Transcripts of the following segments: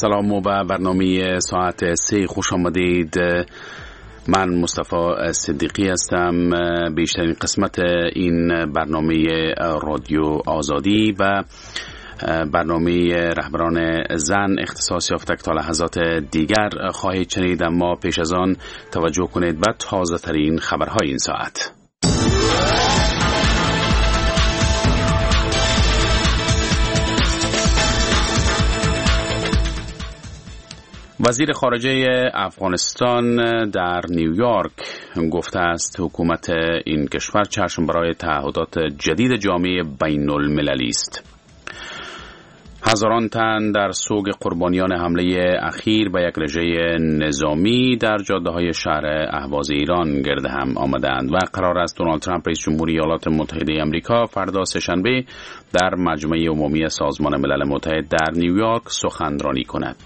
سلام و به برنامه ساعت 3 خوش آمدید. من مصطفی صدیقی هستم. بیشترین قسمت این برنامه رادیو آزادی و برنامه رهبران زن اختصاص یافته تا لحظات دیگر خواهید شنید، اما پیش از آن توجه کنید به تازه ترین خبرهای این ساعت. وزیر خارجه افغانستان در نیویورک گفته است حکومت این کشور چشم برای تعهدات جدید جامعه بین المللی است. هزاران تن در سوگ قربانیان حمله اخیر به یک رژه نظامی در جاده‌های شهر اهواز ایران گرد هم آمدند و قرار است دونالد ترامپ رئیس جمهوری ایالات متحده آمریکا فردا سه‌شنبه در مجمع عمومی سازمان ملل متحد در نیویورک سخنرانی کند.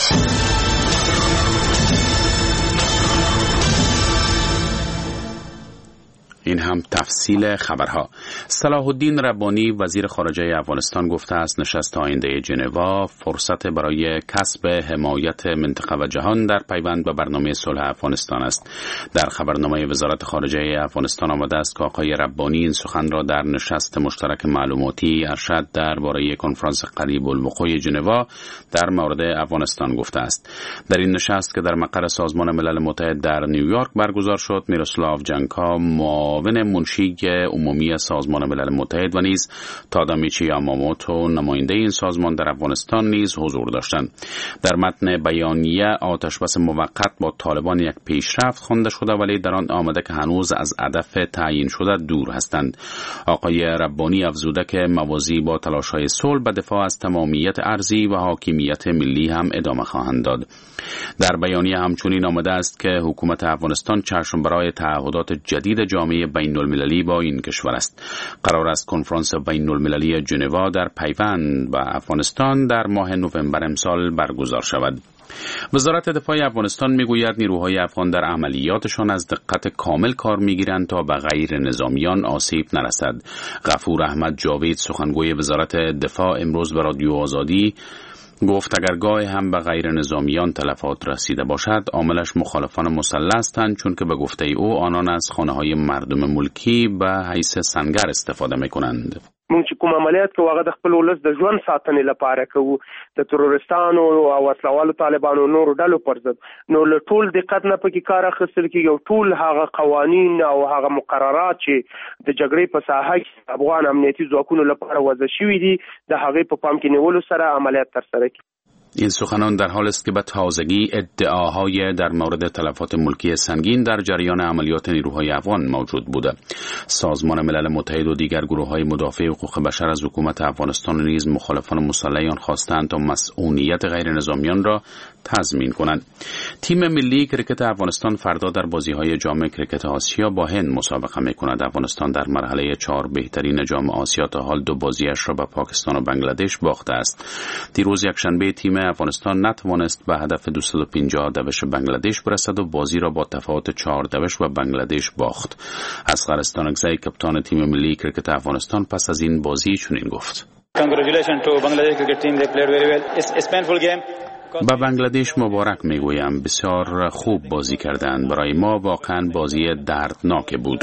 این هم تفصیل خبرها. صلاح الدین ربانی وزیر خارجه افغانستان گفته است نشست آینده ژنوا فرصت برای کسب حمایت منطقه و جهان در پیوند به برنامه صلح افغانستان است. در خبرنامه وزارت خارجه افغانستان آمده است که آقای ربانی این سخن را در نشست مشترک معلوماتی ارشد درباره کنفرانس قریب الوقوع ژنوا در مورد افغانستان گفته است. در این نشست که در مقر سازمان ملل متحد در نیویورک برگزار شد، میروسلاو جنکا معاون منشی عمومی سازمان ملل متحد و نیز تادامیچی یاماموتو نماینده این سازمان در افغانستان نیز حضور داشتند. در متن بیانیه آتشبس موقت با طالبان یک پیشرفت خوانده شده، ولی در آن آمده که هنوز از هدف تعیین شده دور هستند. آقای ربانی افزوده که موازی با تلاش‌های صلح به دفاع از تمامیت ارضی و حاکمیت ملی هم ادامه خواهند داد. در بیانیه همچنین آمده است که حکومت افغانستان چشم برای تعهدات جدید جامعه بین المللی با این کشور است. قرار است کنفرانس بین المللی ژنوا در پیوند با افغانستان در ماه نوامبر امسال برگزار شود. وزارت دفاع افغانستان میگوید نیروهای افغان در عملیاتشان از دقت کامل کار میگیرند تا به غیر نظامیان آسیب نرسد. غفور احمد جاوید سخنگوی وزارت دفاع امروز به رادیو آزادی گفت اگر گاه هم به غیر نظامیان تلفات رسیده باشد عاملش مخالفان مسلح هستند، چون که به گفته او آنان از خانه‌های مردم ملکی به حیث سنگر استفاده می‌کنند. مونږ چې کوم عملیات کوو هغه د خپل ولس د ژوند ساتنې لپاره کوو، د تروریستانو او وسلوالو طالبانو نورو ډلو پر ضد. نو له ټول دقت نه پکې کار اخیستل کېږي او ټول هغه قوانین او هغه مقررات چې د جګړې په ساحه کې افغان امنیتي ځواکونو لپاره وضع شوي دي د هغې په پام کې نیولو سره عملیات ترسره کړي. این سخنان در حال است که به تازگی ادعاهای در مورد تلفات ملکی سنگین در جریان عملیات نیروهای افغان موجود بوده. سازمان ملل متحد و دیگر گروه‌های مدافع حقوق بشر از حکومت افغانستان نیز مخالفان مسلح آن خواستند تا مسئولیت غیر نظامیان را تضمین کنند. تیم ملی کرکت افغانستان فردا در بازی‌های جام کرکت آسیا با هند مسابقه می‌کند. افغانستان در مرحله 4 بهترین جام آسیا تا حال 2 بازیش را به پاکستان و بنگلادش باخته است. دیروز یکشنبه تیم افغانستان نتوانست به هدف 250 دوش بنگلادش برسد و بازی را با تفاوت 4 دوش به بنگلادش باخت. اصغر استانکزی کاپیتان تیم ملی کرکت افغانستان پس از این بازی چنین گفت: Congratulations to Bangladesh cricket team, they played very well. It's painful game. به بنگلادش مبارک میگویم، بسیار خوب بازی کردند. برای ما واقعا بازی دردناک بود.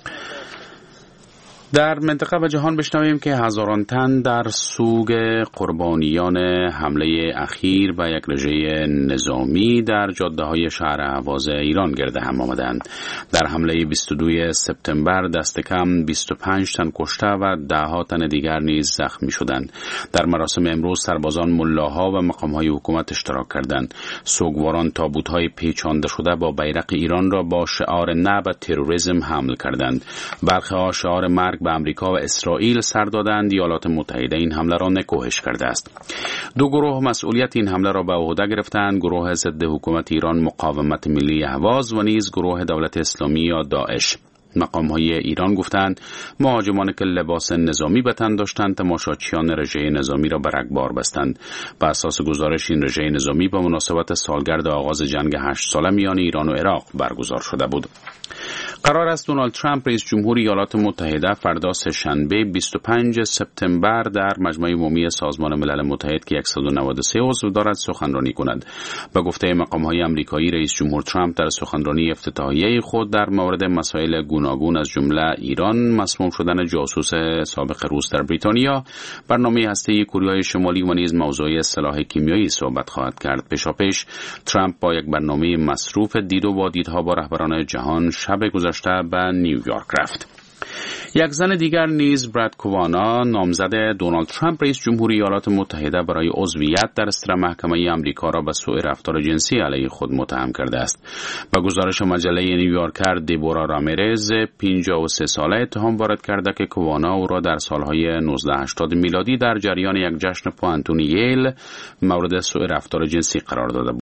در منطقه و جهان بشنویم که هزاران تن در سوگ قربانیان حمله اخیر و یک رژه نظامی در جاده‌های شهر اهواز ایران گرد هم آمدند. در حمله 22 سپتامبر دست کم 25 تن کشته و ده‌ها تن دیگر نیز زخمی شدند. در مراسم امروز سربازان، ملاها و مقام‌های حکومت اشتراک کردند. سوگواران تابوت‌های پیچانده شده با بیرق ایران را با شعار نه به تروریسم حمل کردند. برخی‌ها شعار مرگ به امریکا و اسرائیل سر دادند. ایالات متحده این حمله را نکوهش کرده است. دو گروه مسئولیت این حمله را به عهده گرفتند: گروه ضد حکومت ایران مقاومت ملی اهواز و نیز گروه دولت اسلامی یا داعش. مقام‌های ایران گفتند مهاجمان که لباس نظامی به تن داشتند تماشاچیان رژه نظامی را به رگبار بستند. بر اساس گزارش این رژه نظامی به مناسبت سالگرد آغاز جنگ 8 ساله میان ایران و عراق برگزار شده بود. قرار است دونالد ترامپ رئیس جمهور ایالات متحده فردا سه‌شنبه 25 سپتامبر در مجمع عمومی سازمان ملل متحد که 193 عضو دارد سخنرانی کند. به گفته مقام‌های آمریکایی، رئیس جمهور ترامپ در سخنرانی افتتاحیه خود در مورد مسائل گوناگون از جمله ایران، مسموم شدن جاسوس سابق روس در بریتانیا، برنامه هسته‌ای کره شمالی و نیز موضوع سلاح کیمیایی صحبت خواهد کرد. پیشاپیش ترامپ با یک برنامه مصروف دید و واردها با رهبران جهان شب گذشته به نیویورک رفت. یک زن دیگر نیز، براد کوانا، نامزد دونالد ترامپ رئیس جمهور ایالات متحده برای عضویت در اصطلاح محکمه آمریکا را به سوء رفتار جنسی علیه خود متهم کرده است. به گزارش مجله نیویورکر، دیبورا رامیرز، 53 ساله، اتهام وارد کرده که کوانا او را در سالهای 1980 میلادی در جریان یک جشن پوانتون ییل مورد سوء رفتار جنسی قرار داده بود.